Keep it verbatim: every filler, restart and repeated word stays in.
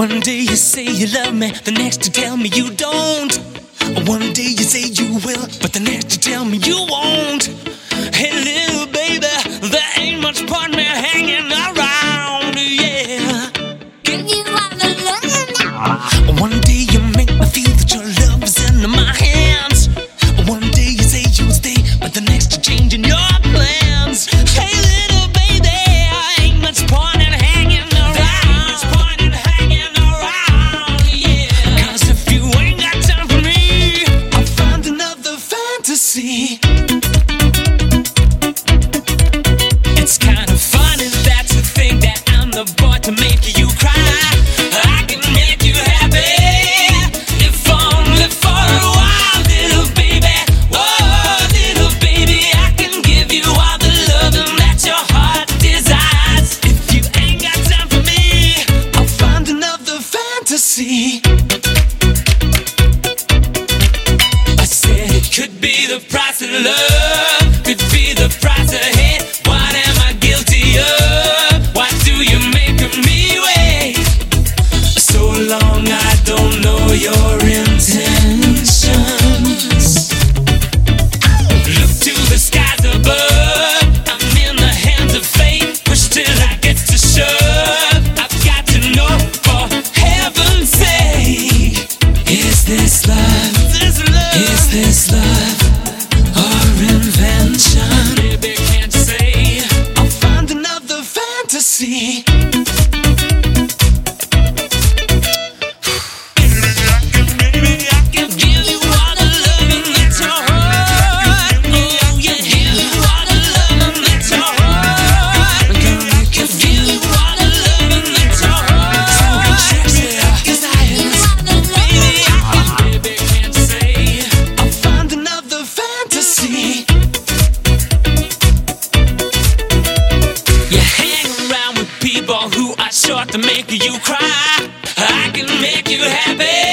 One day you say you love me, the next you tell me you don't. One day you say you will, but the next you tell me you won't. Hey little baby, there ain't much point me hanging around, yeah. Give you all the love. One day you make me feel that your love is in my hands. One day you say you'll stay, but the next you're changing your plans. Hey little baby, ain't much point in hanging around. Ain't much point in hanging around, yeah. 'Cause if you ain't got time for me, I'll find another fantasy. It's kind of funny that you think that I'm the boy to make you cry. I can make you happy, if only for a while, little baby. Oh, little baby, I can give you all the loving that your heart desires. If you ain't got time for me, I'll find another fantasy. I said it could be the price of love, could be the price of hate. What am I guilty of? Why do you make me wait so long? I don't know your intentions. Look to the skies above, I'm in the hands of fate. Push till I get to shove. I've got to know, for heaven's sake, is this love? Is this love? Is this love or invention? Baby, can't you say I'll find another fantasy? Baby, I can give you all the loving that's your heart. Oh yeah, give you all the loving that's your heart. Girl, I can give you all the loving that's your heart. So sexy, desires. Baby, I can, baby, can't you say I'll find another fantasy? You hang around with people who are sure to make you cry. I can make you happy,